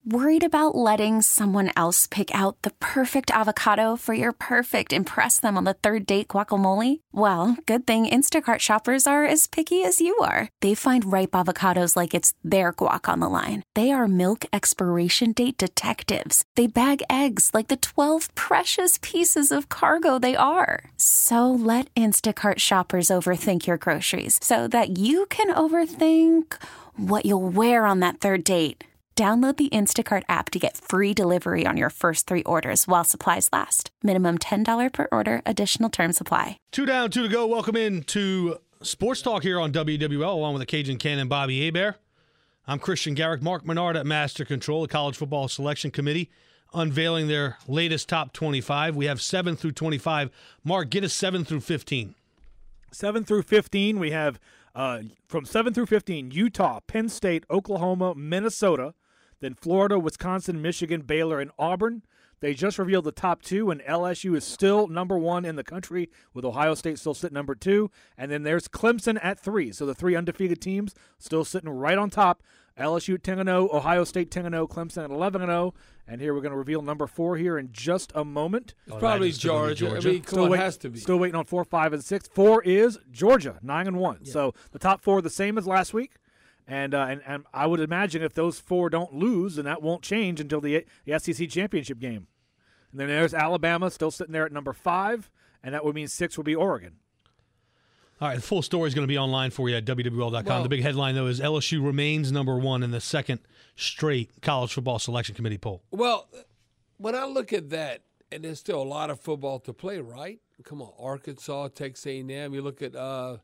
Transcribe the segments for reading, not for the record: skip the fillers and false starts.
Worried about letting someone else pick out the perfect avocado for your perfect impress them on the third date guacamole? Well, good thing Instacart shoppers are as picky as you are. They find ripe avocados like it's their guac on the line. They are milk expiration date detectives. They bag eggs like the 12 precious pieces of cargo they are. So let Instacart shoppers overthink your groceries so that you can overthink what you'll wear on that third date. Download the Instacart app to get free delivery on your first 3 orders while supplies last. Minimum $10 per order. Additional terms apply. 2 down, 2 to go. Welcome in to Sports Talk here on WWL, along with the Cajun Cannon, Bobby Hebert. I'm Christian Garrick. Mark Menard at Master Control, the College Football Selection Committee, unveiling their latest top 25. We have 7 through 25. Mark, get us 7 through 15. 7 through 15, we have from 7 through 15, Utah, Penn State, Oklahoma, Minnesota, then Florida, Wisconsin, Michigan, Baylor, and Auburn. They just revealed the top 2, and LSU is still number 1 in the country, with Ohio State still sitting number 2. And then there's Clemson at 3. So the 3 undefeated teams still sitting right on top. LSU 10-0, Ohio State 10-0, Clemson at 11-0. And here we're going to reveal number 4 here in just a moment. It's probably Georgia. I mean, come on, it has to be. Still waiting on 4, 5, and 6. 4 is Georgia, 9-1. Yeah. So the top 4 are the same as last week. And I would imagine if those 4 don't lose, then that won't change until the SEC championship game. And then there's Alabama still sitting there at number 5, and that would mean 6 would be Oregon. All right, the full story is going to be online for you at WWL.com. Well, the big headline, though, is LSU remains number 1 in the second straight College Football Selection Committee poll. Well, when I look at that, and there's still a lot of football to play, right? Come on, Arkansas, Texas A&M. You look at the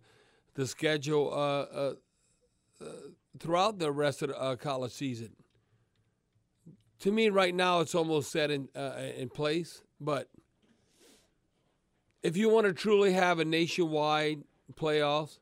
schedule throughout the rest of the college season. To me, right now, it's almost set in place. But if you want to truly have a nationwide playoffs,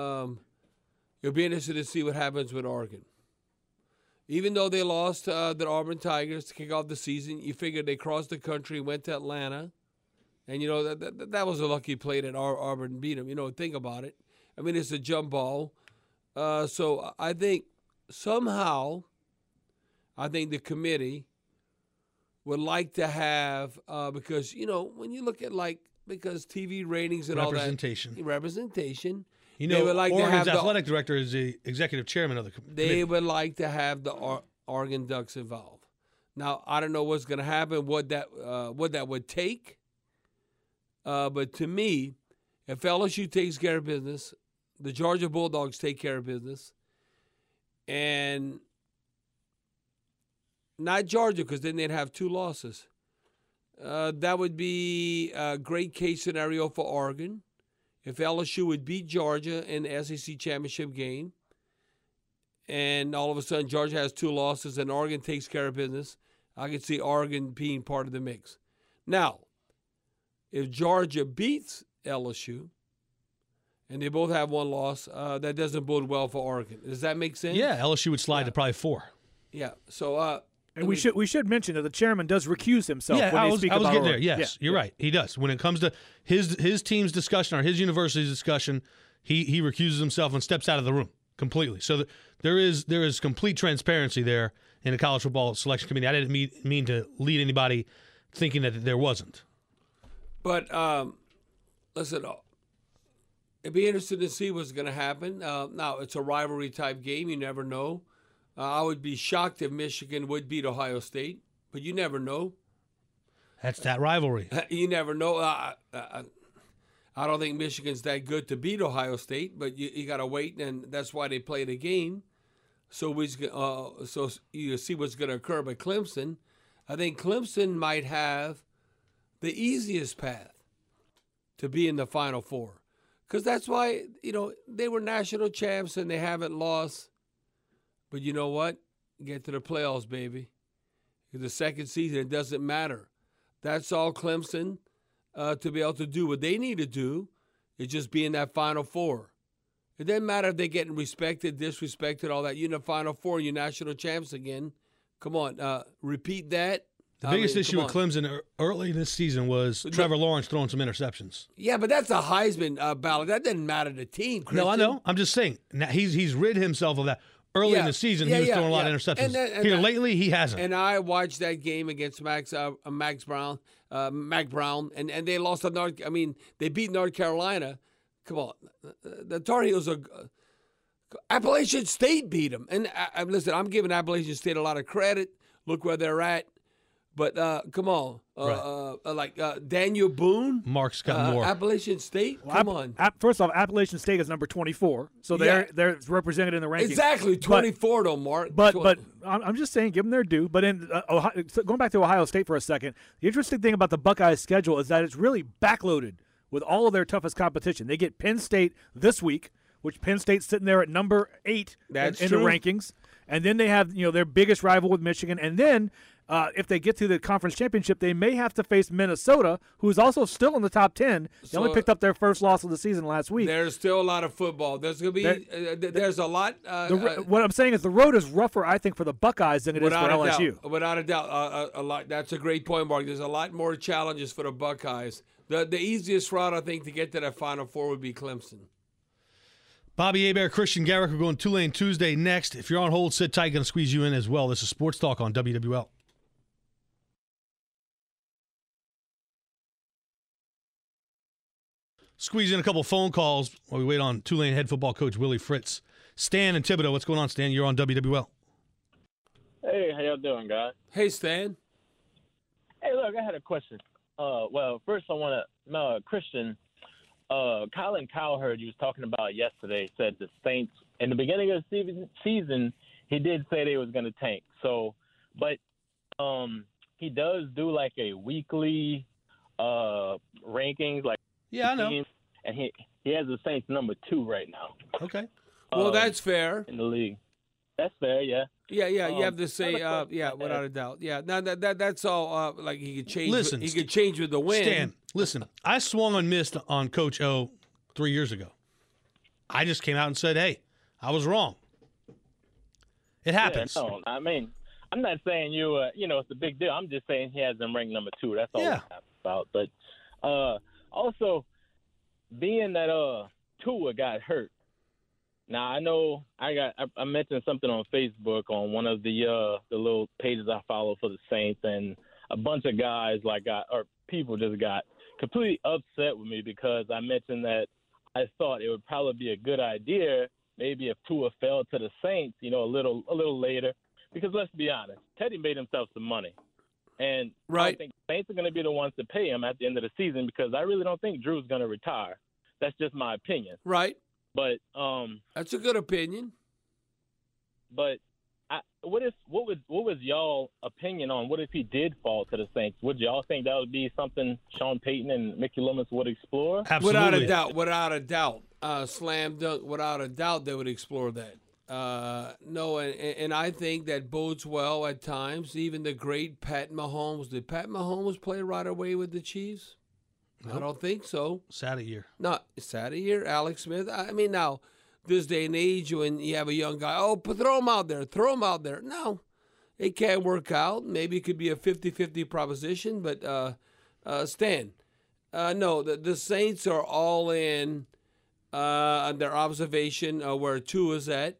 you'll be interested to see what happens with Oregon. Even though they lost the Auburn Tigers to kick off the season, you figured they crossed the country, went to Atlanta, and you know that was a lucky play that Auburn beat them. You know, think about it. I mean, it's a jump ball. So I think somehow, the committee would like to have because you know when you look at because TV ratings and representation. All that representation. You know, they would like Oregon's to have athletic director is the executive chairman of the committee. They would like to have the Oregon Ducks involved. Now I don't know what's going to happen, what that would take. But to me, if LSU takes care of business, the Georgia Bulldogs take care of business, and not Georgia because then they'd have 2 losses. That would be a great case scenario for Oregon. If LSU would beat Georgia in the SEC championship game, and all of a sudden Georgia has 2 losses and Oregon takes care of business, I could see Oregon being part of the mix. Now, if Georgia beats LSU, and they both have 1 loss, that doesn't bode well for Oregon. Does that make sense? Yeah, LSU would slide to probably 4. Yeah. So, and we should mention that the chairman does recuse himself when they speak about Oregon. I was getting there. Yes, you're right. He does. When it comes to his team's discussion or his university's discussion, he recuses himself and steps out of the room completely. So there is complete transparency there in the College Football Selection Committee. I didn't mean to lead anybody thinking that there wasn't. But listen. It'd be interesting to see what's going to happen. Now, it's a rivalry-type game. You never know. I would be shocked if Michigan would beat Ohio State, but you never know. That's that rivalry. You never know. I don't think Michigan's that good to beat Ohio State, but you got to wait, and that's why they play the game. So you see what's going to occur. But Clemson, I think Clemson might have the easiest path to be in the Final Four. Because that's why, they were national champs and they haven't lost. But you know what? Get to the playoffs, baby. The second season, it doesn't matter. That's all Clemson to be able to do. What they need to do is just be in that Final Four. It doesn't matter if they're getting respected, disrespected, all that. You're in the Final Four, you're national champs again. Come on, repeat that. The biggest issue with Clemson early this season was Trevor Lawrence throwing some interceptions. Yeah, but that's a Heisman ballot. That doesn't matter to the team, Christian. No, I know. I'm just saying. Now, he's rid himself of that. Early Yeah. in the season, Yeah, he was yeah, throwing a lot yeah. of interceptions. And Here lately, he hasn't. And I watched that game against Mac Brown, and they lost to they beat North Carolina. Come on, the Tar Heels are. Appalachian State beat them, and listen, I'm giving Appalachian State a lot of credit. Look where they're at, but come on, Daniel Boone, Mark Scott Moore. Appalachian State. Come on. First off, Appalachian State is number 24, so they're represented in the rankings. Exactly, 24 though, Mark. But I'm just saying, give them their due. But in Ohio, going back to Ohio State for a second, the interesting thing about the Buckeyes' schedule is that it's really backloaded with all of their toughest competition. They get Penn State this week, which Penn State's sitting there at number 8 in the rankings. And then they have their biggest rival with Michigan. And then if they get to the conference championship, they may have to face Minnesota, who is also still in the top 10. They only picked up their first loss of the season last week. There's still a lot of football. There's going to be there's a lot. What I'm saying is the road is rougher, I think, for the Buckeyes than it is for LSU. Without a doubt, a lot. That's a great point, Mark. There's a lot more challenges for the Buckeyes. The easiest route, I think, to get to that Final Four would be Clemson. Bobby Hebert, Christian Garrick, we're going Tulane Tuesday next. If you're on hold, sit tight. Going to squeeze you in as well. This is Sports Talk on WWL. Squeeze in a couple phone calls while we wait on Tulane head football coach Willie Fritz. Stan and Thibodeau, what's going on, Stan? You're on WWL. Hey, how y'all doing, guys? Hey, Stan. Hey, look, I had a question. Well, first I want to Christian, Colin Cowherd, you was talking about yesterday, said the Saints, in the beginning of the season, he did say they was going to tank. So, but he does do like a weekly rankings, like I know. teams, and he has the Saints number 2 right now. Okay. Well, that's fair. In the league. That's fair, yeah. Yeah. You have to say, without a doubt. Yeah. Now that's all. Like he could change. Listen, he could change with the win. Stan, listen. I swung and missed on Coach O 3 years ago. I just came out and said, "Hey, I was wrong." It happens. Yeah, no, I mean, I'm not saying it's a big deal. I'm just saying he has them ranked number 2. That's all I'm about. But also, being that Tua got hurt. Now I know I mentioned something on Facebook on one of the little pages I follow for the Saints, and a bunch of guys people just got completely upset with me because I mentioned that I thought it would probably be a good idea maybe if Tua fell to the Saints, a little later, because let's be honest, Teddy made himself some money, and I think the Saints are going to be the ones to pay him at the end of the season because I really don't think Drew's going to retire. That's just my opinion. Right. But that's a good opinion. But what was y'all opinion on what if he did fall to the Saints? Would y'all think that would be something Sean Payton and Mickey Loomis would explore? Absolutely. Without a doubt, slam dunk. Without a doubt, they would explore that. No, and I think that bodes well at times. Even the great Pat Mahomes. Did Pat Mahomes play right away with the Chiefs? Nope. I don't think so. Sad a year. No, sad a year. Alex Smith. I mean, now, this day and age, when you have a young guy, throw him out there. Throw him out there. No, it can't work out. Maybe it could be a 50-50 proposition, but Stan, no, the Saints are all in on their observation where Tua's at.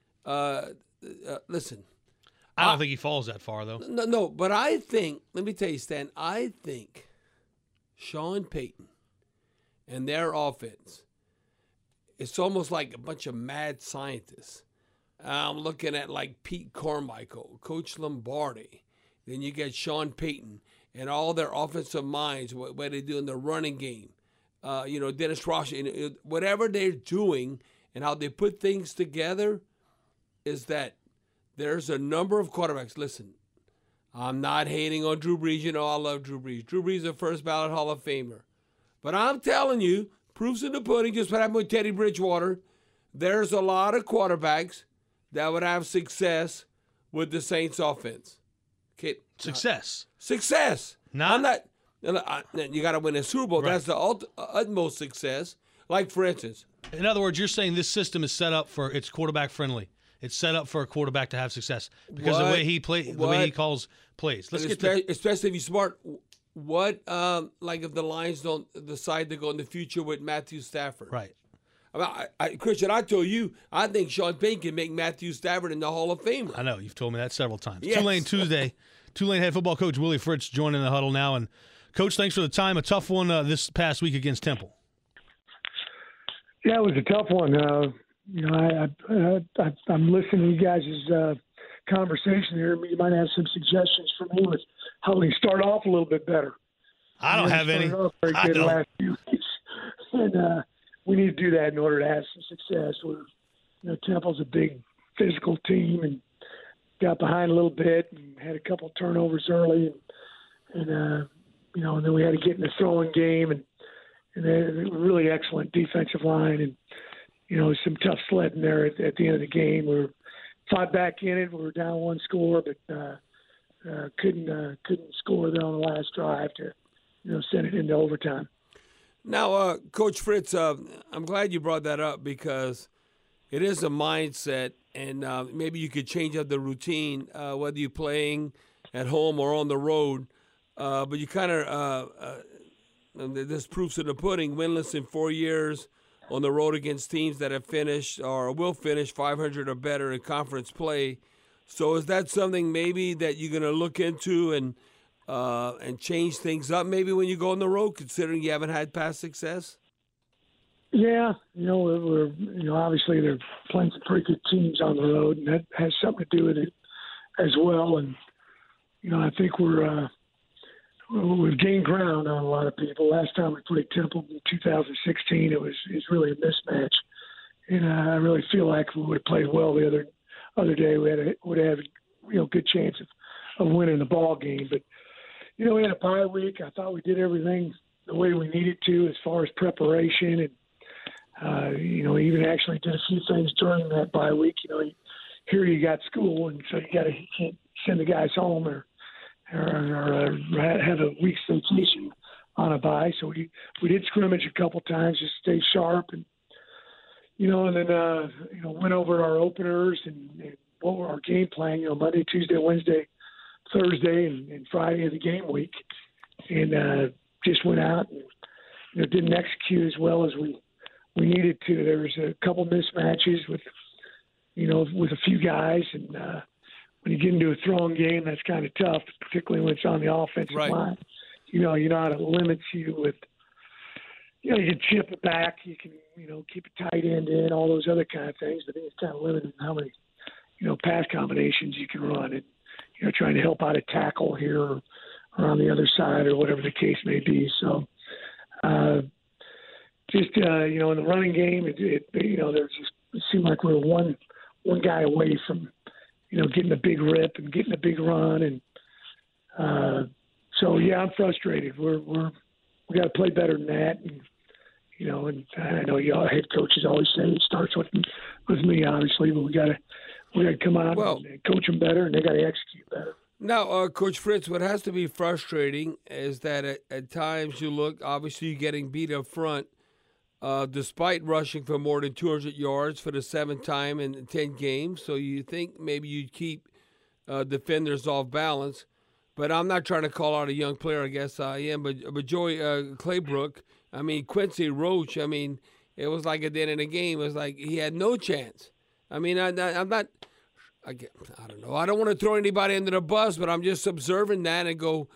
Listen. I don't think he falls that far, though. No, but I think, let me tell you, Stan, I think Sean Payton and their offense, it's almost like a bunch of mad scientists. I'm looking at like Pete Carmichael, Coach Lombardi. Then you get Sean Payton and all their offensive minds, what they do in the running game. Dennis Ross, whatever they're doing and how they put things together is that there's a number of quarterbacks. Listen, I'm not hating on Drew Brees. I love Drew Brees. Drew Brees is a first ballot Hall of Famer. But I'm telling you, proof's in the pudding, just what happened with Teddy Bridgewater. There's a lot of quarterbacks that would have success with the Saints offense. Okay. Success. I'm not. You got to win a Super Bowl. Right. That's the utmost success. Like, for instance. In other words, you're saying this system is set up for it's quarterback friendly. It's set up for a quarterback to have success because the way he calls plays. Especially if you're smart. What, like if the Lions don't decide to go in the future with Matthew Stafford? Right. Christian, I told you, I think Sean Payton can make Matthew Stafford in the Hall of Fame. I know. You've told me that several times. Yes. Tulane Tuesday. Tulane head football coach Willie Fritz joining the huddle now. And, Coach, thanks for the time. A tough one this past week against Temple. Yeah, it was a tough one. I'm listening to you guys' conversation here. You might have some suggestions for me with how we start off a little bit better. I don't have any. I don't. Last few weeks. And we need to do that in order to have some success. Temple's a big physical team and got behind a little bit and had a couple turnovers early, and then we had to get in the throwing game and a really excellent defensive line and some tough sledding there at the end of the game. We fought back in it. We were down one score, but couldn't score there on the last drive to send it into overtime. Now, Coach Fritz, I'm glad you brought that up because it is a mindset, and maybe you could change up the routine, whether you're playing at home or on the road. But you kind of there's proofs in the pudding, winless in 4 years on the road against teams that have finished or will finish 500 or better in conference play. So is that something maybe that you're going to look into and change things up maybe when you go on the road, considering you haven't had past success? Yeah, we're obviously they're playing some pretty good teams on the road, and that has something to do with it as well. And I think we've gained ground on a lot of people. Last time we played Temple in 2016, it was really a mismatch, and I really feel like if we would have played well the other day, we would have a good chance of winning the ball game. But we had a bye week. I thought we did everything the way we needed to as far as preparation, and even actually did a few things during that bye week. Here you got school, and so you can't send the guys home or have a week's vacation on a bye. So we did scrimmage a couple times, just stay sharp, and then went over our openers and what were our game plan. Monday, Tuesday, Wednesday, Thursday, and Friday of the game week, and just went out and didn't execute as well as we needed to. There was a couple mismatches with a few guys, and when you get into a throwing game, that's kind of tough, particularly when it's on the offensive line. You know how it limits you with, you can chip it back, you can, keep a tight end in, all those other kind of things, but it's kind of limited how many, pass combinations you can run and, trying to help out a tackle here or on the other side or whatever the case may be. So, in the running game, it seemed like we were one guy away from, getting a big rip and getting a big run. And I'm frustrated. We got to play better than that. And, and I know y'all head coaches always say it starts with me, obviously, but we got to come out and coach them better, and they got to execute better. Now, Coach Fritz, what has to be frustrating is that at times you look, obviously you're getting beat up front, despite rushing for more than 200 yards for the 7th time in 10 games. So you think maybe you'd keep defenders off balance. But I'm not trying to call out a young player, I guess I am. But Joey Claybrook, Quincy Roach, it was like at the end of the game, it was like he had no chance. I'm not – I don't know. I don't want to throw anybody under the bus, but I'm just observing that and go,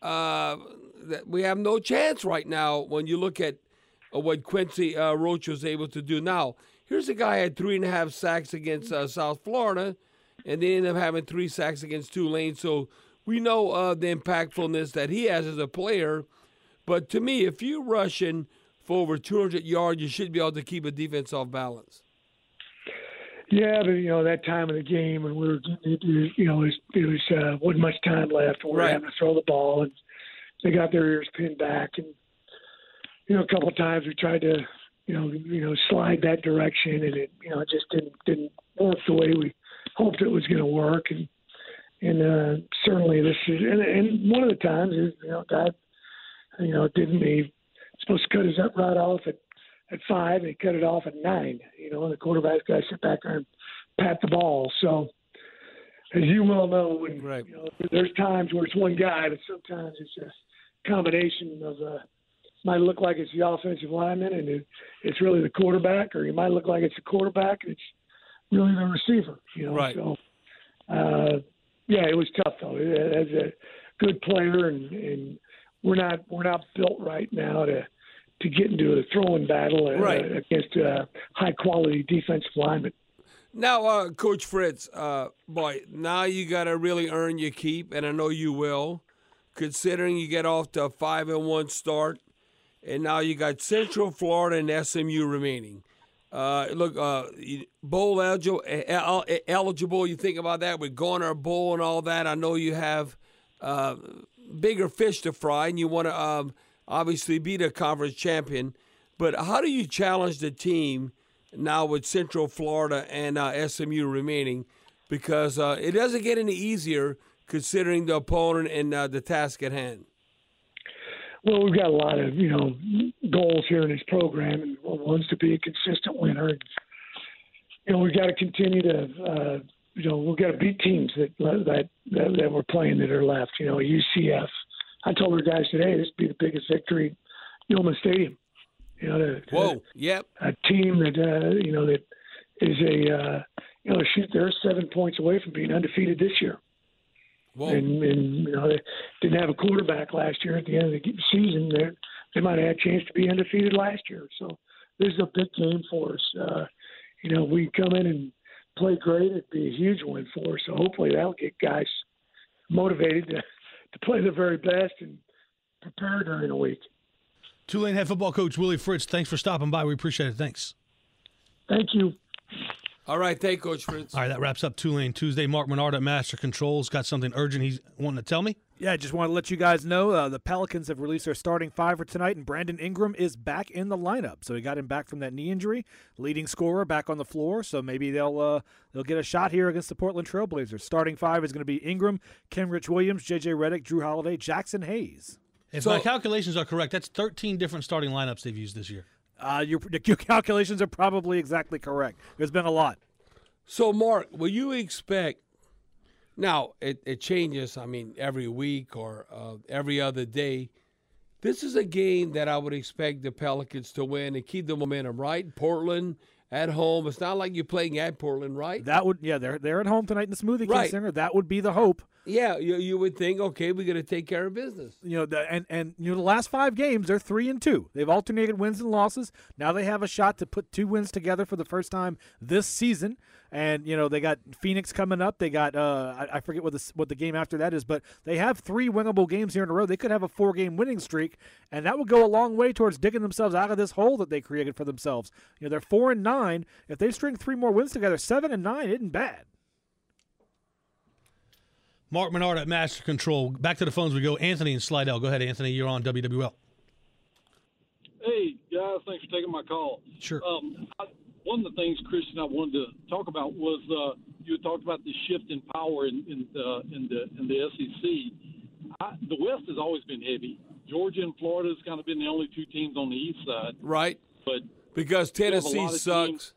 that we have no chance right now when you look at what Quincy Roach was able to do. Now, here's a guy who had 3.5 sacks against South Florida, and they ended up having 3 sacks against Tulane. So we know the impactfulness that he has as a player. But to me, if you're rushing for over 200 yards, you should be able to keep a defense off balance. Yeah, but that time of the game when we were, it wasn't much time left. We were having to throw the ball, and they got their ears pinned back, and a couple of times we tried to, slide that direction, and it just didn't work the way we hoped it was going to work, and certainly this is, and one of the times is, God, didn't he supposed to cut his right off at 5, and he cut it off at 9. And the quarterback's got to sit back there and pat the ball. So, as you well know, when, there's times where it's one guy, but sometimes it's a combination of might look like it's the offensive lineman and it's really the quarterback, or you might look like it's the quarterback and it's really the receiver. Right. So, it was tough though. As a good player, and we're not built right now to get into a throwing battle against high quality defensive linemen. Now, Coach Fritz, now you got to really earn your keep, and I know you will, considering you get off to a 5-1 start, and now you got Central Florida and SMU remaining. Bowl eligible. You think about that with Garner Bowl and all that. I know you have bigger fish to fry, and you want to obviously be the conference champion. But how do you challenge the team now with Central Florida and SMU remaining? Because it doesn't get any easier considering the opponent and the task at hand. Well, we've got a lot of, goals here in this program, and one's to be a consistent winner. And, we've got to continue to, we've got to beat teams that we're playing that are left. UCF. I told our guys today this would be the biggest victory at Yulman Stadium. Yep. A team that that is shoot, they're 7 points away from being undefeated this year. Whoa. And they didn't have a quarterback last year. At the end of the season, they might have had a chance to be undefeated last year. So this is a big game for us. We come in and play great, it'd be a huge win for us. So hopefully that'll get guys motivated to play their very best and prepare during the week. Tulane head football coach Willie Fritz, thanks for stopping by. We appreciate it. Thanks. Thank you. All right, thank you, Coach Fritz. All right, that wraps up Tulane Tuesday. Mark Menard at Master Controls got something urgent he's wanting to tell me. Yeah, I just want to let you guys know the Pelicans have released their starting five for tonight, and Brandon Ingram is back in the lineup. So he got him back from that knee injury, leading scorer back on the floor. So maybe they'll get a shot here against the Portland Trailblazers. Starting five is going to be Ingram, Kenrich Williams, J.J. Redick, Drew Holiday, Jackson Hayes. If my calculations are correct, that's 13 different starting lineups they've used this year. Your calculations are probably exactly correct. There's been a lot. So, Mark, will you expect – now, it changes, every week or every other day. This is a game that I would expect the Pelicans to win and keep the momentum, right? Portland at home. It's not like you're playing at Portland, right? They're at home tonight in the Smoothie King Center. That would be the hope. Yeah, you would think, okay, we're going to take care of business. The last 5 games, they're 3-2. They've alternated wins and losses. Now they have a shot to put 2 wins together for the first time this season. And, they got Phoenix coming up. They got I forget what the game after that is, but they have 3 winnable games here in a row. They could have a 4-game winning streak, and that would go a long way towards digging themselves out of this hole that they created for themselves. They're 4-9. If they string 3 more wins together, 7-9 isn't bad. Mark Menard at Master Control. Back to the phones we go. Anthony and Slidell. Go ahead, Anthony. You're on WWL. Hey, guys. Thanks for taking my call. Sure. One of the things, Christian, I wanted to talk about was you had talked about the shift in power in the SEC. The West has always been heavy. Georgia and Florida has kind of been the only 2 teams on the East side. Right. But because Tennessee sucks.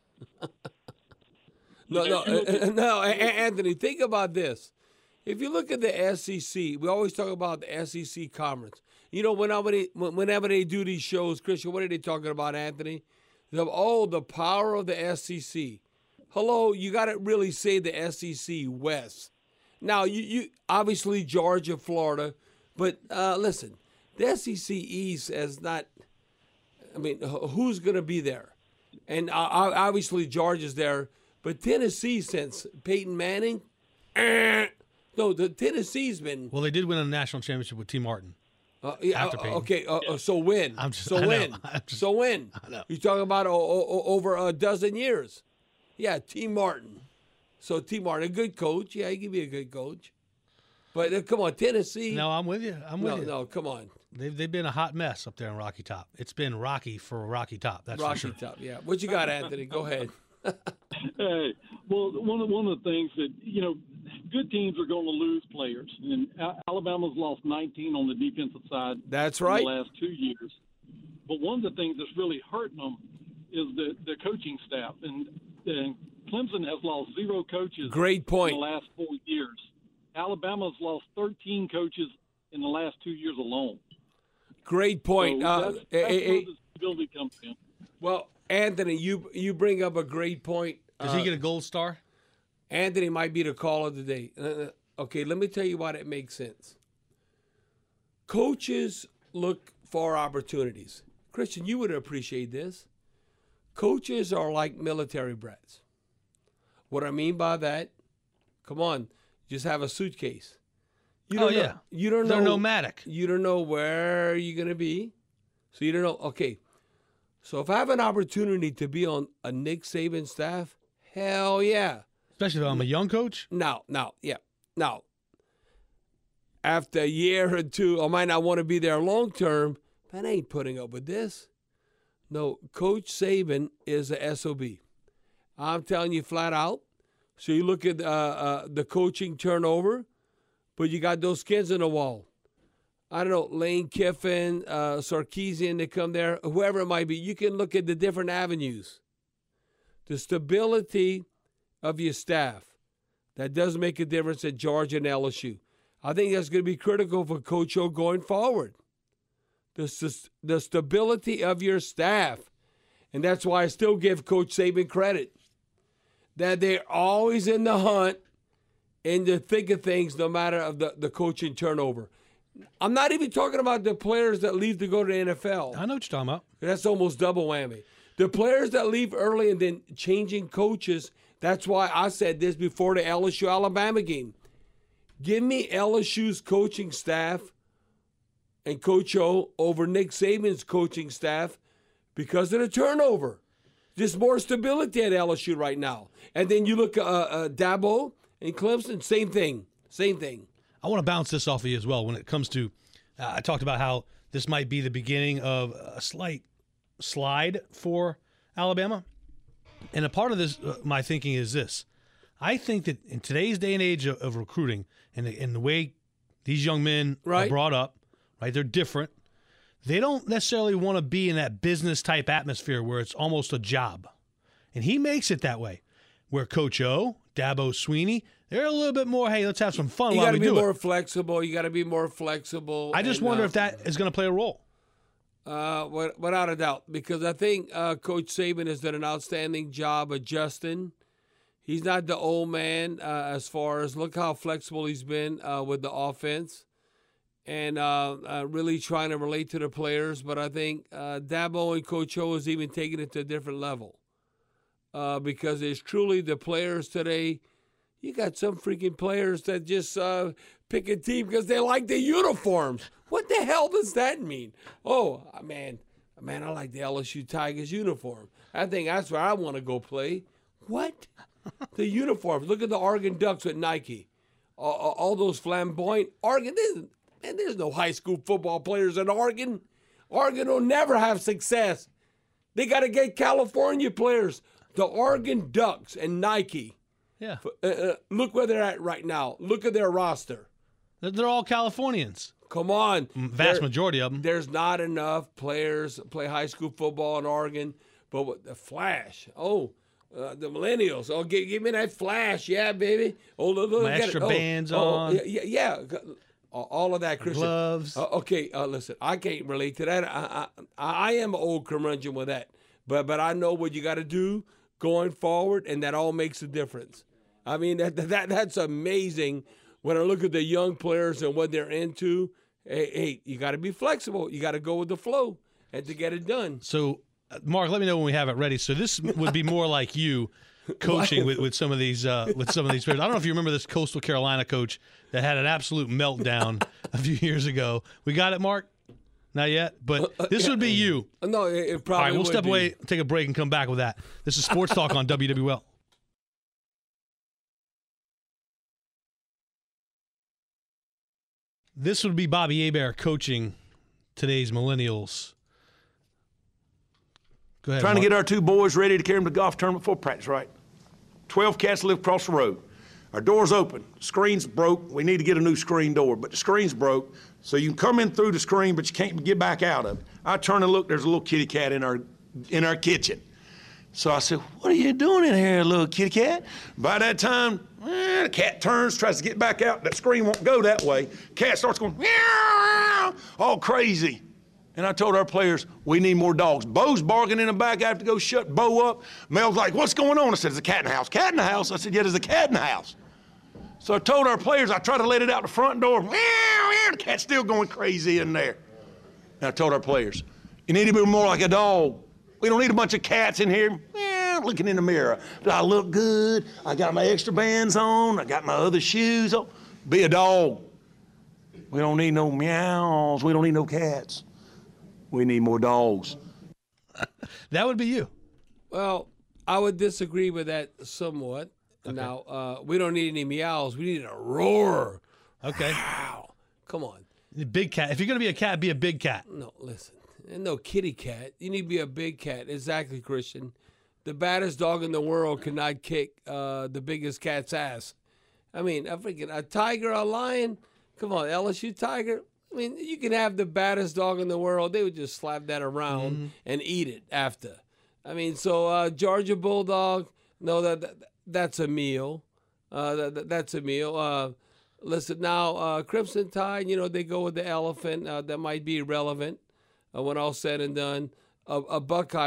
No, Anthony, think about this. If you look at the SEC, we always talk about the SEC conference. Whenever they do these shows, Christian, what are they talking about, Anthony? The power of the SEC. Hello, you got to really say the SEC West. Now, you obviously Georgia, Florida, but listen, the SEC East has not. Who's going to be there? And obviously Georgia's there, but Tennessee since Peyton Manning. No, the Tennessee's been. Well, they did win a national championship with T. Martin. After Peyton. Okay, so when? So when? You're talking about over a dozen years. Yeah, T. Martin. So T. Martin, a good coach. Yeah, he can be a good coach. But come on, Tennessee. No, I'm with you. No, come on. They've been a hot mess up there in Rocky Top. It's been rocky for Rocky Top. That's Rocky for sure. Top, yeah. What you got, Anthony? Go ahead. Hey, well, one of the things that, good teams are going to lose players. And Alabama's lost 19 on the defensive side. That's right. In the last 2 years. But one of the things that's really hurting them is the coaching staff. And Clemson has lost 0 coaches. Great point. In the last 4 years. Alabama's lost 13 coaches in the last 2 years alone. Great point. So that's where the stability comes in. Well, Anthony, you bring up a great point. Does he get a gold star? Anthony might be the call of the day. Okay, let me tell you why that makes sense. Coaches look for opportunities. Christian, you would appreciate this. Coaches are like military brats. What I mean by that, come on, just have a suitcase. You don't know. You don't know. They're nomadic. You don't know where you're going to be. So you don't know. Okay. So if I have an opportunity to be on a Nick Saban staff, hell yeah. Especially if I'm a young coach? Now, after a year or two, I might not want to be there long term, but I ain't putting up with this. No, Coach Saban is a SOB. I'm telling you flat out. So you look at the coaching turnover, but you got those kids on the wall. I don't know, Lane Kiffin, Sarkisian, they come there, whoever it might be. You can look at the different avenues. The stability of your staff, that does make a difference at Georgia and LSU. I think that's going to be critical for Coach O going forward. The stability of your staff. And that's why I still give Coach Saban credit. That they're always in the hunt, in the thick of things, no matter of the coaching turnover. I'm not even talking about the players that leave to go to the NFL. I know what you're talking about. That's almost double whammy. The players that leave early and then changing coaches, that's why I said this before the LSU-Alabama game. Give me LSU's coaching staff and Coach O over Nick Saban's coaching staff because of the turnover. There's more stability at LSU right now. And then you look at Dabo and Clemson, same thing. I want to bounce this off of you as well when it comes to I talked about how this might be the beginning of a slight slide for Alabama. And a part of this, my thinking is this. I think that in today's day and age of recruiting and the way these young men are brought up, right, they're different. They don't necessarily want to be in that business-type atmosphere where it's almost a job. And he makes it that way. Where Coach O, Dabo Swinney, they're a little bit more, hey, let's have some fun while we do it. You got to be more flexible. You got to be more flexible. I just wonder if that is going to play a role. Without a doubt, because I think Coach Saban has done an outstanding job adjusting. He's not the old man as far as look how flexible he's been with the offense and really trying to relate to the players. But I think Dabo and Coach O is even taking it to a different level because it's truly the players today. You got some freaking players that just pick a team because they like the uniforms. What the hell does that mean? Oh, man, I like the LSU Tigers uniform. I think that's where I want to go play. What? The uniforms. Look at the Oregon Ducks with Nike. All those flamboyant Oregon. There's no high school football players in Oregon. Oregon will never have success. They got to get California players. The Oregon Ducks and Nike. Yeah. Look where they're at right now. Look at their roster. They're all Californians. Come on. Vast majority of them. There's not enough players play high school football in Oregon. But with the Flash, the millennials, give me that Flash. Yeah, baby. Look extra bands on. Yeah. All of that, Christian. Gloves. Okay, listen, I can't relate to that. I am an old curmudgeon with that. But I know what you got to do going forward, and that all makes a difference. I mean, that's amazing when I look at the young players and what they're into. Hey, you got to be flexible. You got to go with the flow and to get it done. So, Mark, let me know when we have it ready. So this would be more like you coaching with some of these players. I don't know if you remember this Coastal Carolina coach that had an absolute meltdown a few years ago. We got it, Mark? Not yet, but this would be you. No, it probably. All right, we'll step be. away, take a break, and come back with that. This is Sports Talk on WWL. This would be Bobby Hebert coaching today's millennials. Go ahead, Trying Mark. to get our two boys ready to carry them to the golf tournament before practice, right? 12 cats live across the road. Our door's open. Screen's broke. We need to get a new screen door, but the screen's broke, so you can come in through the screen, but you can't get back out of it. I turn and look, there's a little kitty cat in our kitchen. So I said, what are you doing in here, little kitty cat? By that time, the cat turns, tries to get back out. That screen won't go that way. Cat starts going, meow, all crazy. And I told our players, we need more dogs. Bo's barking in the back. I have to go shut Bo up. Mel's like, what's going on? I said, there's a cat in the house. Cat in the house? I said, yeah, there's a cat in the house. So I told our players, I tried to let it out the front door. Meow, meow, the cat's still going crazy in there. And I told our players, you need to be more like a dog. We don't need a bunch of cats in here. Meow, looking in the mirror. Do I look good? I got my extra bands on. I got my other shoes on. Be a dog. We don't need no meows. We don't need no cats. We need more dogs. That would be you. Well, I would disagree with that somewhat. Okay. Now, we don't need any meows. We need a roar. Okay. Wow. Come on. Big cat. If you're going to be a cat, be a big cat. No, listen. And no kitty cat. You need to be a big cat. Exactly, Christian. The baddest dog in the world cannot kick the biggest cat's ass. I mean, a tiger, a lion. Come on, LSU Tiger. I mean, you can have the baddest dog in the world. They would just slap that around and eat it after. I mean, so Georgia Bulldog, no, that's a meal. That's a meal. Listen, now, Crimson Tide, they go with the elephant. That might be irrelevant when all said and done. A Buckeye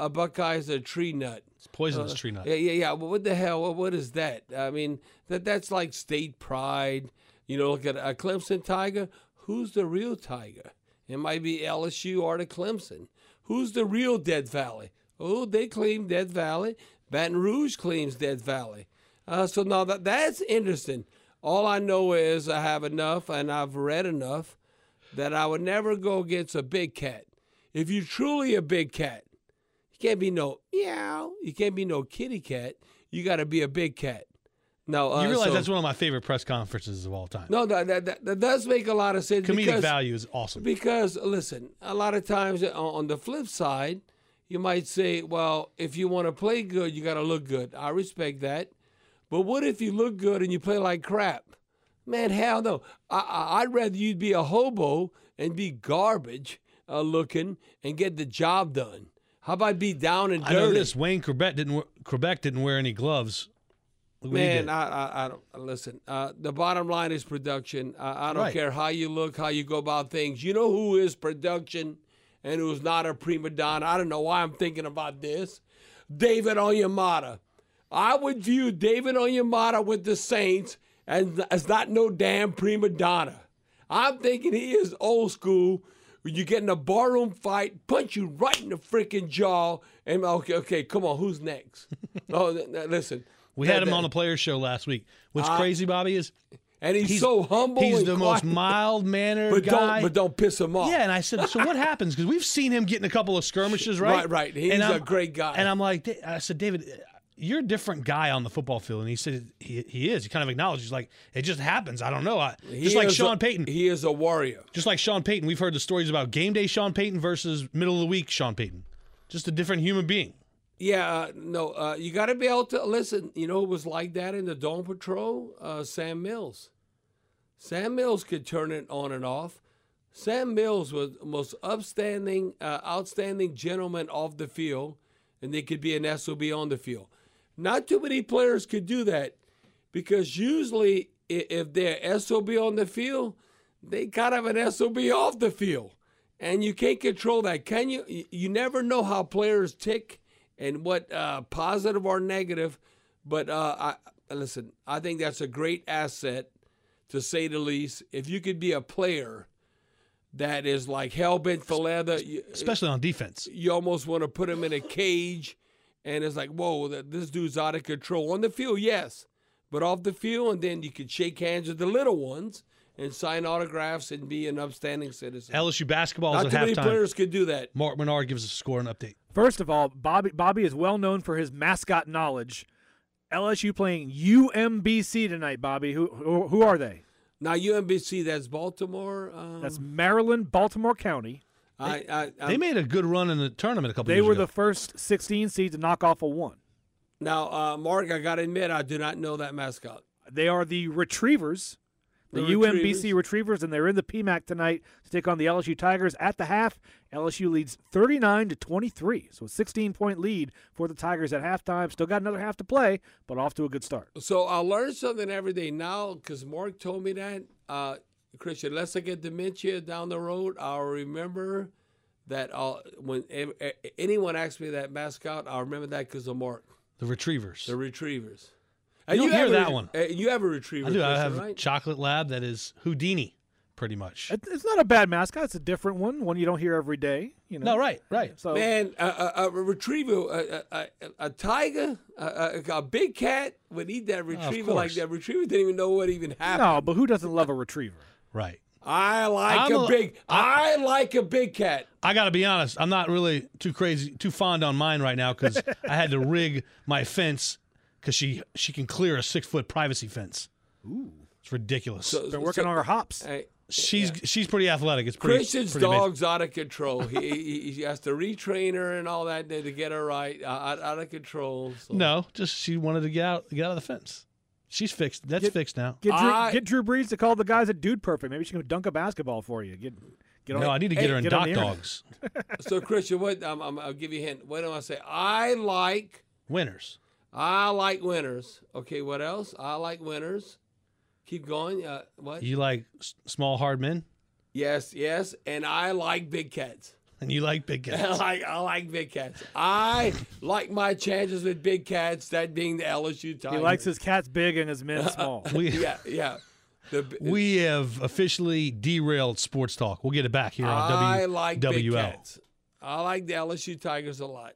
is a tree nut. It's poisonous tree nut. Yeah. Well, what the hell? What is that? I mean, that's like state pride. Look at a Clemson Tiger. Who's the real Tiger? It might be LSU or the Clemson. Who's the real Death Valley? Oh, they claim Death Valley. Baton Rouge claims Death Valley. So now that's interesting. All I know is I have enough and I've read enough that I would never go against a big cat. If you're truly a big cat, you can't be no meow. You can't be no kitty cat. You got to be a big cat. No, you realize that's one of my favorite press conferences of all time. No, that does make a lot of sense. Comedic value is awesome. Because, listen, a lot of times on the flip side, you might say, well, if you want to play good, you got to look good. I respect that. But what if you look good and you play like crap? Man, hell no. I'd rather you'd be a hobo and be garbage looking and get the job done. How about be down and dirty? I know this. Wayne Quebec didn't wear any gloves. Man, I don't listen. The bottom line is production. I don't care how you look, how you go about things. You know who is production and who's not a prima donna? I don't know why I'm thinking about this. David Onyemata. I would view David Onyemata with the Saints as not no damn prima donna. I'm thinking he is old school. You get in a barroom fight, punch you right in the freaking jaw, and okay, come on, who's next? Listen. We had him on the Players Show last week. What's crazy, Bobby, is and he's so humble. He's and the quiet. most mild-mannered guy. But don't piss him off. Yeah, and I said, so what happens? Because we've seen him get in a couple of skirmishes, right? Right. He's a great guy. And I'm like, I said, David, you're a different guy on the football field. And he said, he is. He kind of acknowledged. He's like, it just happens. I don't know. Just like Sean Payton. He is a warrior. Just like Sean Payton. We've heard the stories about game day Sean Payton versus middle of the week Sean Payton. Just a different human being. Yeah, you got to be able to listen. You know who was like that in the Dawn Patrol? Sam Mills. Sam Mills could turn it on and off. Sam Mills was the most outstanding gentleman off the field, and they could be an SOB on the field. Not too many players could do that because usually if they're SOB on the field, they kind of an SOB off the field, and you can't control that, can you? You never know how players tick and what positive or negative. But listen, I think that's a great asset, to say the least. If you could be a player that is like hell-bent for leather. Especially on defense. You almost want to put him in a cage, and it's like, whoa, this dude's out of control. On the field, yes, but off the field, and then you could shake hands with the little ones and sign autographs and be an upstanding citizen. LSU basketball is at halftime. Not too many players could do that. Mark Menard gives us a score and update. First of all, Bobby is well known for his mascot knowledge. LSU playing UMBC tonight, Bobby. Who are they? Now, UMBC, that's Baltimore. That's Maryland, Baltimore County. They made a good run in the tournament a couple years ago. They were the first 16 seed to knock off a 1. Now, Mark, I got to admit, I do not know that mascot. They are the Retrievers. The UMBC Retrievers, and they're in the PMAC tonight to take on the LSU Tigers. At the half, LSU leads 39-23, so a 16-point lead for the Tigers at halftime. Still got another half to play, but off to a good start. So I'll learn something every day now because Mark told me that. Christian, unless I get dementia down the road, I'll remember that when anyone asks me that mascot, I'll remember that because of Mark. The Retrievers. The Retrievers. You don't hear that one. You have a Retriever. I do. I Christian, have right? Chocolate Lab that is Houdini, pretty much. It's not a bad mascot. It's a different one you don't hear every day. You know. No, right. So Man, a retriever, a tiger, a big cat would eat that retriever like that. Retriever didn't even know what even happened. No, but who doesn't love a retriever? Right. I like a big cat. I got to be honest. I'm not really too fond on mine right now because I had to rig my fence because she can clear a 6-foot privacy fence. Ooh, it's ridiculous. Been working on her hops. She's pretty athletic. It's pretty. Christian's pretty dog's out of control. He has to retrain her and all that to get her right. Out of control. So. No, just she wanted to get out of the fence. She's fixed. That's fixed now. Get Drew Brees to call the guys at Dude Perfect. Maybe she can dunk a basketball for you. I need to get her in Doc Dogs. So Christian, what I'll give you a hint. What do I say? I like winners. I like winners. Okay, what else? I like winners. Keep going. What? You like small, hard men? Yes, and I like big cats. And you like big cats. I like big cats. I like my chances with big cats, that being the LSU Tigers. He likes his cats big and his men small. Yeah. We have officially derailed sports talk. We'll get it back here on WWL. I like big cats. I like the LSU Tigers a lot.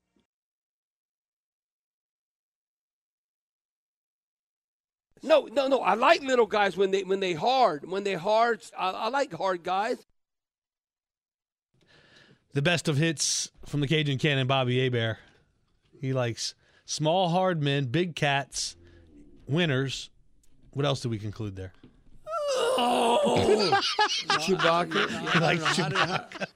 No. I like little guys when they hard. I like hard guys. The best of hits from the Cajun Cannon, Bobby Hebert. He likes small, hard men, big cats, winners. What else do we conclude there? Oh, Chewbacca. He likes Chewbacca.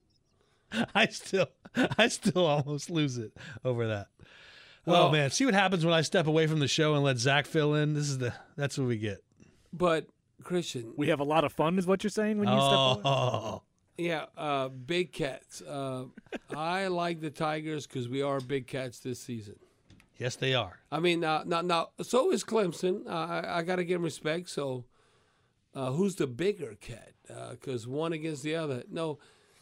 I still almost lose it over that. Well, man, see what happens when I step away from the show and let Zach fill in. That's what we get. But Christian, we have a lot of fun, is what you're saying when you step away. Yeah, big cats. I like the Tigers because we are big cats this season. Yes, they are. I mean, now, so is Clemson. I got to give them respect. So, who's the bigger cat? Because one against the other. No.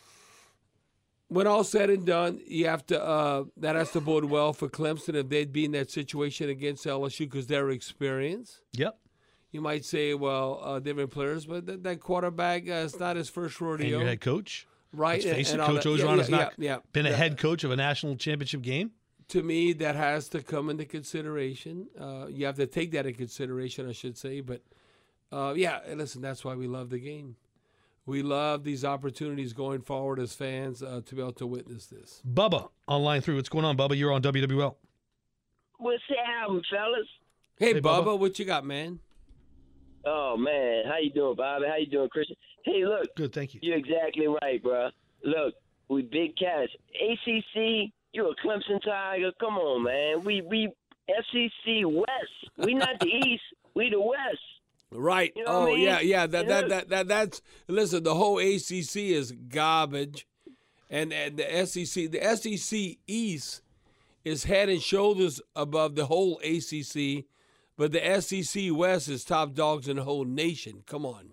When all said and done, you have to. That has to bode well for Clemson if they'd be in that situation against LSU because their experience. Yep. You might say, well, different players, but that quarterback is not his first rodeo. And your head coach. Right. Let's face it, Coach Orgeron has not been a head coach of a national championship game. To me, that has to come into consideration. You have to take that into consideration, I should say. But, listen, that's why we love the game. We love these opportunities going forward as fans to be able to witness this. Bubba on line 3. What's going on, Bubba? You're on WWL. What's happening, fellas? Hey, Bubba, what you got, man? Oh, man. How you doing, Bobby? How you doing, Christian? Hey, look. Good, thank you. You're exactly right, bro. Look, we big cats. ACC, you a Clemson Tiger. Come on, man. We SEC West. We not the East. We the West. Right. You know what I mean? Yeah. That's listen. The whole ACC is garbage, and the SEC East is head and shoulders above the whole ACC, but the SEC West is top dogs in the whole nation. Come on.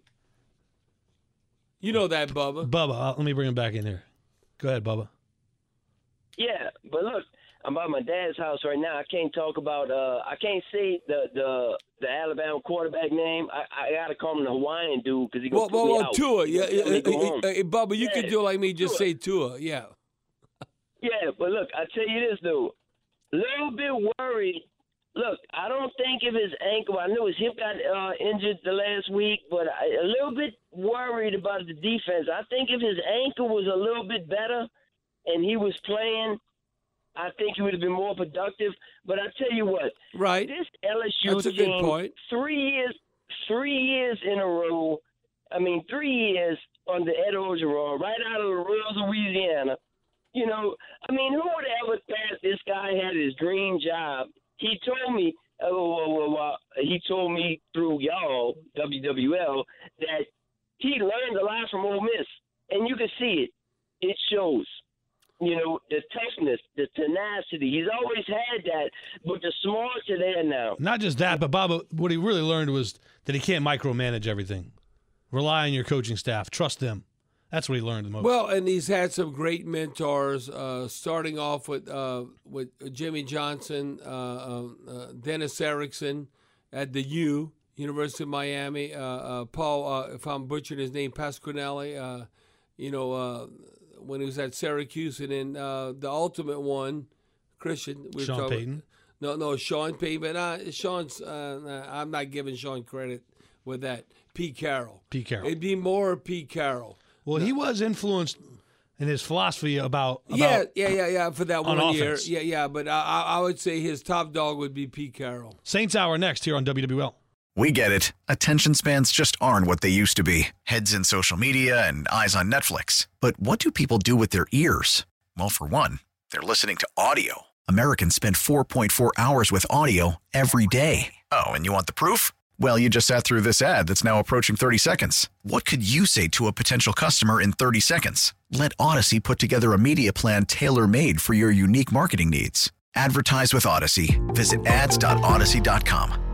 You know that, Bubba. Bubba, let me bring him back in here. Go ahead, Bubba. Yeah, but look, I'm at my dad's house right now. I can't talk about. I can't say the Alabama quarterback name. I gotta call him the Hawaiian dude because he goes well, Tua. Yeah, Bubba, you can do like me. Just say Tua. Yeah. Yeah, but look, I tell you this though, little bit worried. Look, I don't think if his ankle. I know his hip got injured the last week, but a little bit worried about the defense. I think if his ankle was a little bit better and he was playing, I think he would have been more productive. But I tell you what, right? This LSU That's a team, good point. 3 years in a row. I mean, 3 years under Ed Orgeron, right out of the Royals of Louisiana. You know, I mean, who would ever thought this guy had his dream job? He told me, he told me through y'all, WWL, that he learned a lot from Ole Miss, and you can see it. It shows. You know, the toughness, the tenacity. He's always had that, but the smarts are there now. Not just that, but Bob, what he really learned was that he can't micromanage everything. Rely on your coaching staff. Trust them. That's what he learned the most. Well, and he's had some great mentors, starting off with Jimmy Johnson, Dennis Erickson at the University of Miami, Paul, if I'm butchering his name, Pasquinelli, when he was at Syracuse, and then the ultimate one, Christian. Sean Payton? No, Sean Payton. But Sean's, I'm not giving Sean credit with that. Pete Carroll. It'd be more Pete Carroll. Well, he was influenced in his philosophy about for that on 1 year. offense. Yeah, but I would say his top dog would be Pete Carroll. Saints Hour next here on WWL. We get it. Attention spans just aren't what they used to be. Heads in social media and eyes on Netflix. But what do people do with their ears? Well, for one, they're listening to audio. Americans spend 4.4 hours with audio every day. Oh, and you want the proof? Well, you just sat through this ad that's now approaching 30 seconds. What could you say to a potential customer in 30 seconds? Let Odyssey put together a media plan tailor-made for your unique marketing needs. Advertise with Odyssey. Visit ads.odyssey.com.